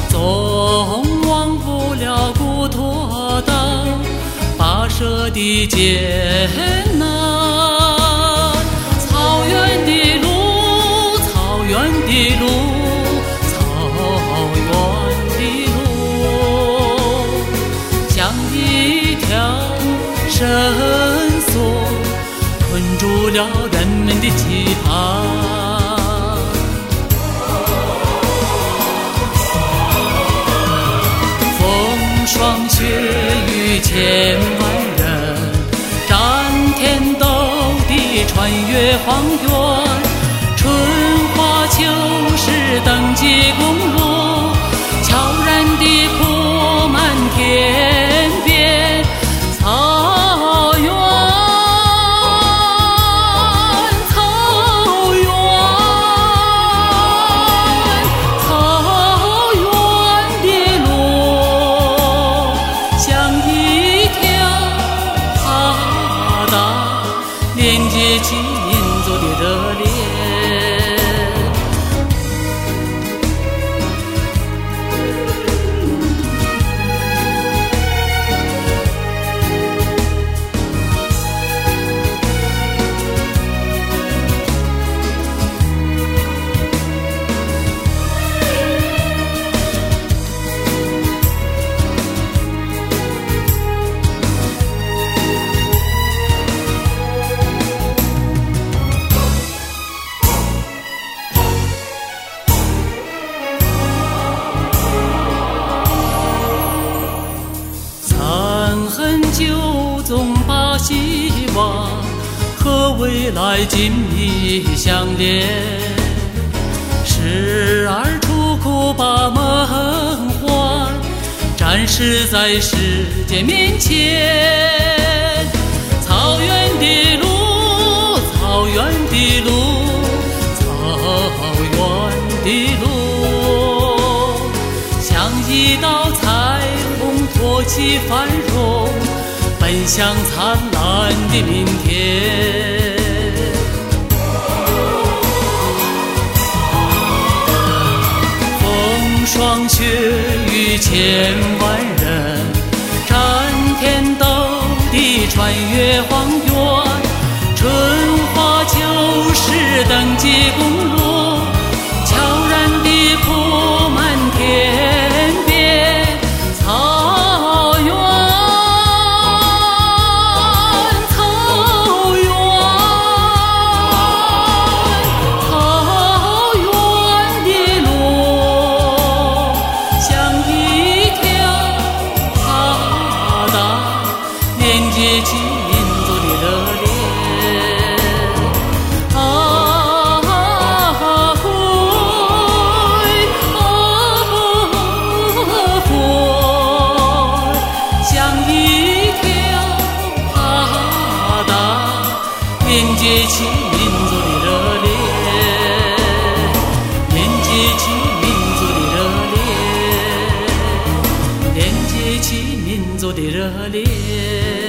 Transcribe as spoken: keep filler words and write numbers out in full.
总忘不了古托岛跋涉的艰难。草原的路，草原的路，草原的路，像一条绳索困住了人们的期盼。霜雪与千万人，战天斗地穿越荒原，春花秋实等级公路，悄然地铺满天边。草原，草原，草原的路，像一条大道，连接起民族的热恋。旧总把希望和未来紧密相连，时而出苦把梦幻展示在世界面前。草原的路，草原的路，草原的路，像一道彩虹托起繁荣，奔向灿烂的明天。风霜雪雨千万人，战天斗地穿越荒原，春花秋实等级公路，悄然地铺满天边。草原，接起民族的热恋。啊呼啊呼，像一条大道，连接起民族的热恋，连接起民族的热恋，连接起民族的热恋。